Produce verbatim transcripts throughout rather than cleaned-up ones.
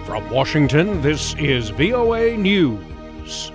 From Washington, this is V O A News.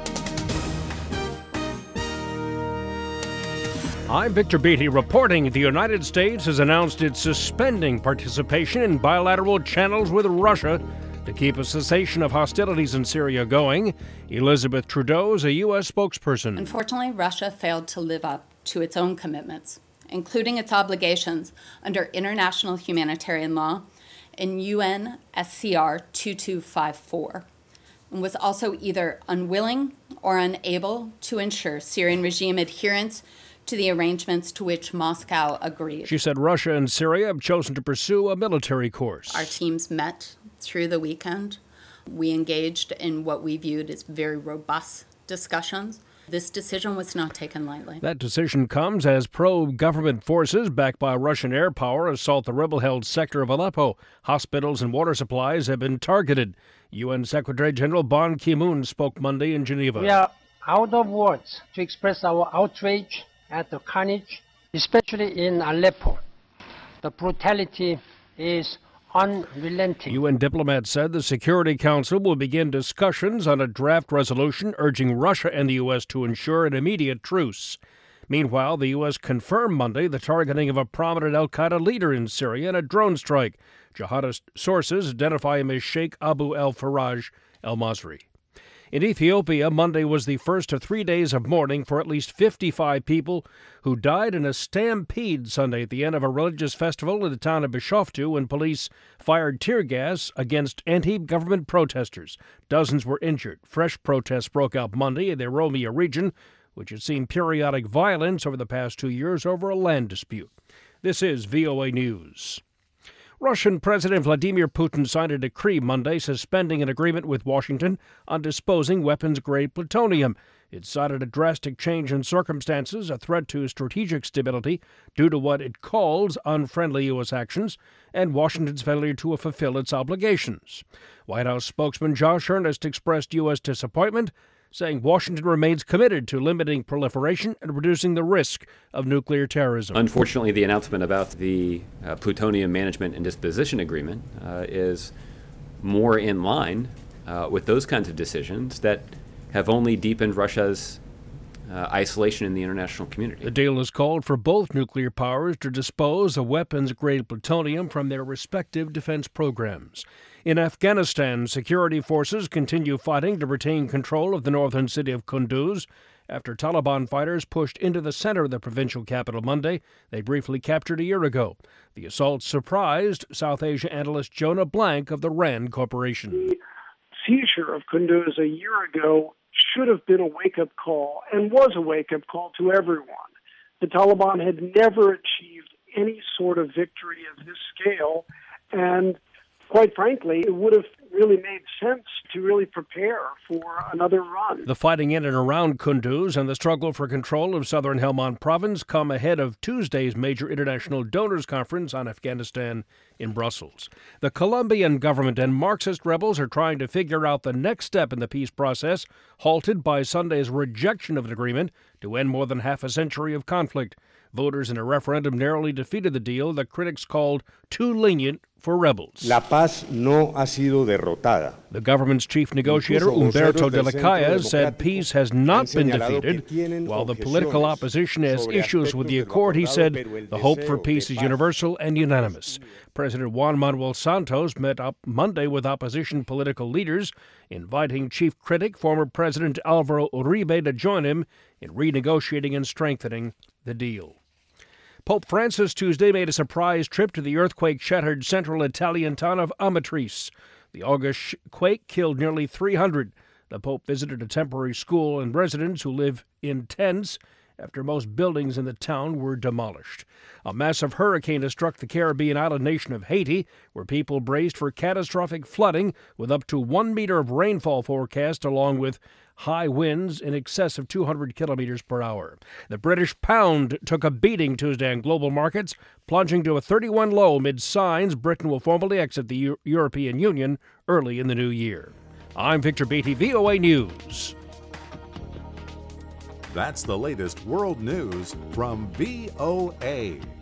I'm Victor Beatty reporting the United States has announced it's suspending participation in bilateral channels with Russia to keep a cessation of hostilities in Syria going. Elizabeth Trudeau is a U S spokesperson. Unfortunately, Russia failed to live up to its own commitments, including its obligations under international humanitarian law in U N S C R two two five four, and was also either unwilling or unable to ensure Syrian regime adherence to the arrangements to which Moscow agreed. She said Russia and Syria have chosen to pursue a military course. Our teams met through the weekend. We engaged in what we viewed as very robust discussions. This decision was not taken lightly. That decision comes as pro-government forces backed by Russian air power assault the rebel-held sector of Aleppo. Hospitals and water supplies have been targeted. U N Secretary General Ban Ki-moon spoke Monday in Geneva. We are out of words to express our outrage at the carnage, especially in Aleppo. The brutality is unrelenting. U N diplomats said the Security Council will begin discussions on a draft resolution urging Russia and the U S to ensure an immediate truce. Meanwhile, the U S confirmed Monday the targeting of a prominent al-Qaeda leader in Syria in a drone strike. Jihadist sources identify him as Sheikh Abu al-Faraj al-Masri. In Ethiopia, Monday was the first of three days of mourning for at least fifty-five people who died in a stampede Sunday at the end of a religious festival in the town of Bishoftu when police fired tear gas against anti-government protesters. Dozens were injured. Fresh protests broke out Monday in the Oromia region, which has seen periodic violence over the past two years over a land dispute. This is V O A News. Russian President Vladimir Putin signed a decree Monday suspending an agreement with Washington on disposing weapons-grade plutonium. It cited a drastic change in circumstances, a threat to strategic stability due to what it calls unfriendly U S actions, and Washington's failure to fulfill its obligations. White House spokesman Josh Earnest expressed U S disappointment, saying Washington remains committed to limiting proliferation and reducing the risk of nuclear terrorism. Unfortunately, the announcement about the uh, plutonium management and disposition agreement uh, is more in line uh, with those kinds of decisions that have only deepened Russia's uh, isolation in the international community. The deal has called for both nuclear powers to dispose of weapons-grade plutonium from their respective defense programs. In Afghanistan, security forces continue fighting to retain control of the northern city of Kunduz after Taliban fighters pushed into the center of the provincial capital Monday. They briefly captured a year ago. The assault surprised South Asia analyst Jonah Blank of the RAND Corporation. The seizure of Kunduz a year ago should have been a wake-up call, and was a wake-up call to everyone. The Taliban had never achieved any sort of victory of this scale, and quite frankly, it would have really made sense to really prepare for another run. The fighting in and around Kunduz and the struggle for control of southern Helmand province come ahead of Tuesday's major international donors conference on Afghanistan in Brussels. The Colombian government and Marxist rebels are trying to figure out the next step in the peace process, halted by Sunday's rejection of an agreement to end more than half a century of conflict. Voters in a referendum narrowly defeated the deal that critics called too lenient for rebels. La paz no ha sido derrotada. The government's chief negotiator, Humberto de la Calle, said peace has not been defeated. While the political opposition has issues with the accord, he said the hope for peace is universal and unanimous. President Juan Manuel Santos met up Monday with opposition political leaders, inviting chief critic, former President Alvaro Uribe, to join him in renegotiating and strengthening the deal. Pope Francis Tuesday made a surprise trip to the earthquake-shattered central Italian town of Amatrice. The August quake killed nearly three hundred. The Pope visited a temporary school and residents who live in tents after most buildings in the town were demolished. A massive hurricane has struck the Caribbean island nation of Haiti, where people braced for catastrophic flooding with up to one meter of rainfall forecast, along with high winds in excess of two hundred kilometers per hour. The British pound took a beating Tuesday on global markets, plunging to a thirty-one low amid signs Britain will formally exit the U- European Union early in the new year. I'm Victor Beatty, V O A News. That's the latest world news from V O A.